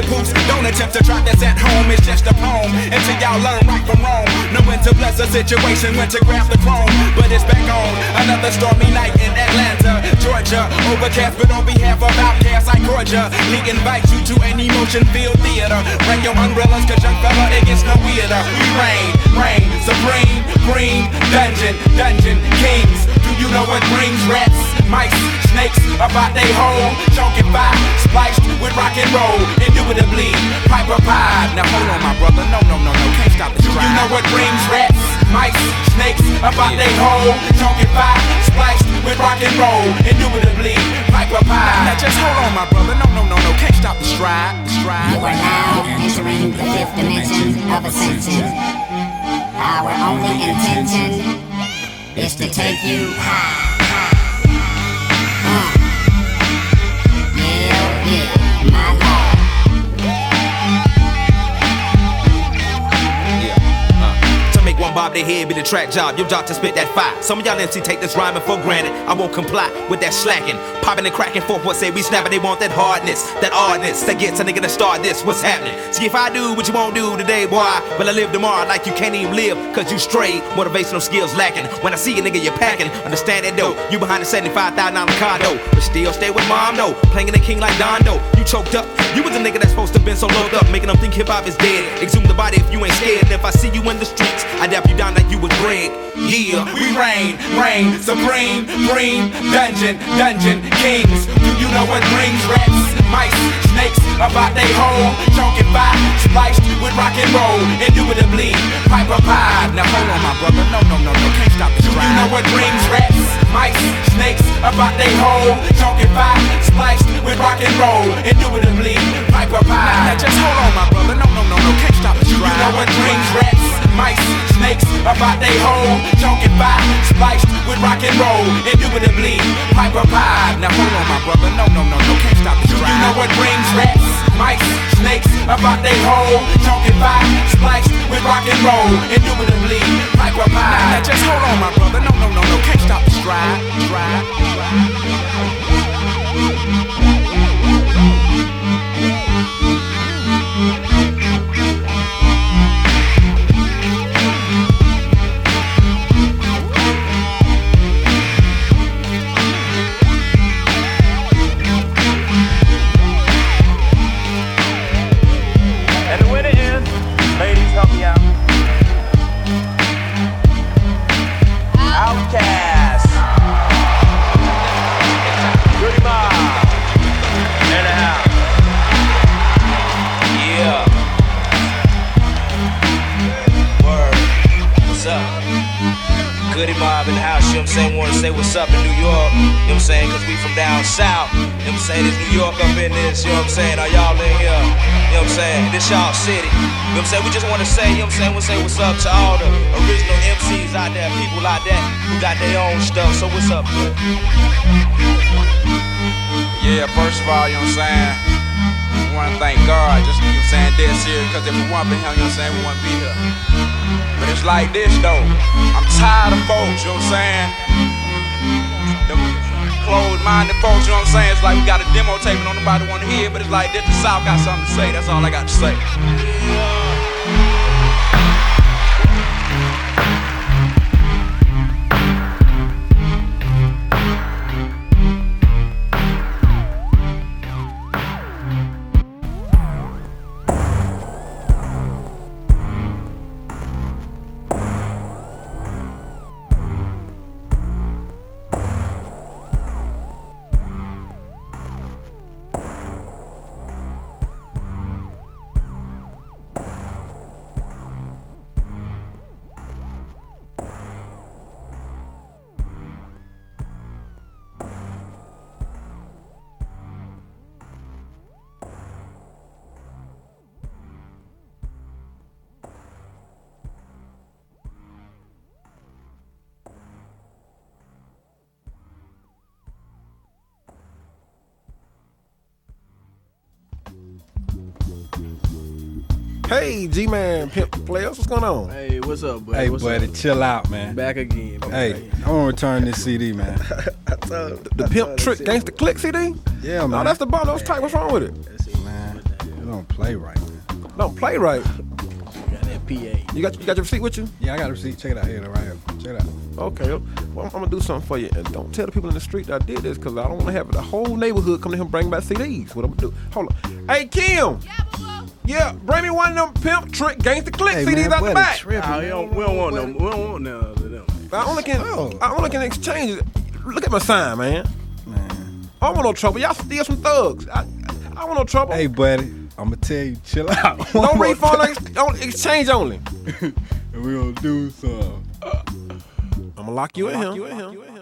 poops. Don't attempt to try this at home, it's just a poem. Until y'all learn right from wrong. Know when to bless a situation, when to grab the chrome. But it's back on, another stormy night in Atlanta, Georgia. Overcast, but on behalf of outcasts, I Georgia. Lee invites you to an emotion-filled theater. Bring your umbrellas, cause young fella, it gets no weirder. We reign, supreme, green, dungeon, kings. Do you know what brings rats, mice, snakes about they hole? Chunkified, spliced with rock and roll, indubitably, Piper Pie. Now hold on, my brother, no, can't stop the stride. Do you know what brings rats, mice, snakes about they hole? Chunkified, spliced with rock and roll, indubitably, Piper Pie. Now just hold on, my brother, no, can't stop the stride. You are now entering the fifth dimension of ascension. Our only intention is to take you high. Yeah, my lord. To make one bob their head be the track job, your job to spit that fire. Some of y'all MC take this rhyming for granted. I won't comply with that slacking. Popping and cracking forth what say we snapping. They want that hardness, that oddness that gets a nigga to start this. What's happening? See if I do what you won't do today, boy, will I live tomorrow like you can't even live? Cause you strayed, motivational skills lacking. When I see a nigga, you're packing. Understand that though, you behind the $75,000 car though, but still stay with mom though. Playing the king like Don though. You choked up. You was a nigga that's supposed to been so loaded up, making them think hip hop is dead. Exhume the body if you ain't scared. And if I see you in the streets, I dap you down like you was Greg. Yeah, we reign, supreme, green, dungeon, kings. Do you know what brings rats, mice, snakes about they hole? Chunkified, spliced with rock and roll, indubitably, Piper Pie. Now hold on, my brother, no, can't stop the stride. Do you know what brings rats, mice, snakes about they hole? Chunkified, spliced with rock and roll, indubitably, Piper Pie. Now just hold on, my brother, no, can't stop the stride. Do you know what brings rats, mice, snakes about they hole? Chunkified, spliced with rock and roll, indubitably, Piper Pie. Now hold on, my brother, no, can't stop the stride. Do you know what brings rats, mice, snakes about they hole? Chunkified, spliced with rock and roll, indubitably, Piper Pie. Now just hold on, my brother, no, can't stop the stride. Help me out. Outcast. Goody Mob. In the house. Yeah. Word. What's up? Goody Mob in the house, you know what I'm saying? Wanna say what's up in New York, you know what I'm saying? Cause we from down south, you know what I'm saying? There's New York up in this, you know what I'm saying? Are y'all in here? You know what I'm saying? This y'all city. You know what I'm saying? We just want to say, you know what I'm saying? We'll say what's up to all the original MCs out there, people out there who got their own stuff. So what's up, bro? Yeah, first of all, you know what I'm saying? We want to thank God, just, you know what I'm saying, dead serious. Because if we weren't been here, you know what I'm saying, we wouldn't be here. But it's like this, though. I'm tired of folks, you know what I'm saying? The closed-minded folks, you know what I'm saying? It's like we got a demo tape and don't nobody want to hear it, but it's like this, the South got something to say. That's all I got to say. Hey, G-Man, Pimp Players, what's going on? Hey, what's up, buddy? Hey, what's buddy, up? chill out, man. Back again. Hey, I want to return this CD, man. The Pimp Trick Gangsta Click CD? Yeah, man. No, that's the ball. That was tight. What's wrong with it? Man, don't play right, man. Don't play right. Got that PA. You got your receipt with you? Yeah, I got a receipt. Check it out. Here, right here. Check it out. Okay. Well, I'm gonna do something for you, and don't tell the people in the street that I did this, cause I don't want to have the whole neighborhood come to him bring back CDs. What I'm gonna do? Hold on. Hey Kim. Yeah, bring me one of them Pimp Trick Gangsta Click CDs out the back. We don't want them. We don't want none of them. I only can exchange it. Look at my sign, man. I don't want no trouble. Y'all steal some thugs. I don't want no trouble. Hey, buddy, I'm gonna tell you, chill out. No refund, on exchange only. And we gonna do some. I'm gonna lock you in here.